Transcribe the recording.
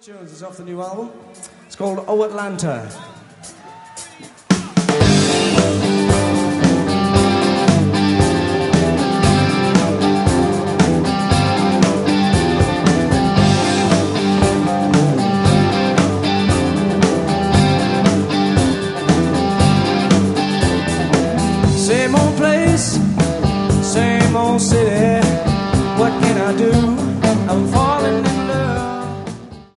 Tunes is off the new album. It's called Oh Atlanta. Same old place, same old city.